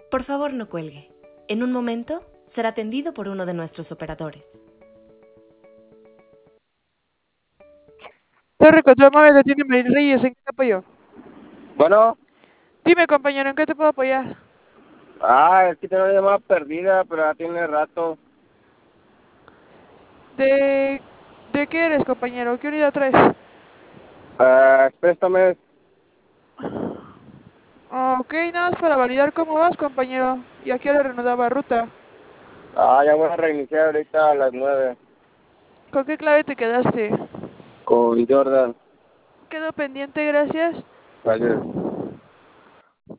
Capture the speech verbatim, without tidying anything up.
Por favor, no cuelgue. En un momento será atendido por uno de nuestros operadores. Torre Control Móvil de Tiene Marín Reyes, ¿en qué te apoyo? Bueno, Dime, compañero, ¿en qué te puedo apoyar? ah, es que tengo una llamada perdida, pero ya tiene rato. ¿De, ¿De qué eres, compañero? ¿Qué unidad traes? Ah, préstame. Ok, nada más para validar cómo vas, compañero. Y aquí ahora reanudaba ruta. Ah, ya voy a reiniciar ahorita a las nueve. ¿Con qué clave te quedaste? Con Jordan. Quedó pendiente, gracias. Gracias.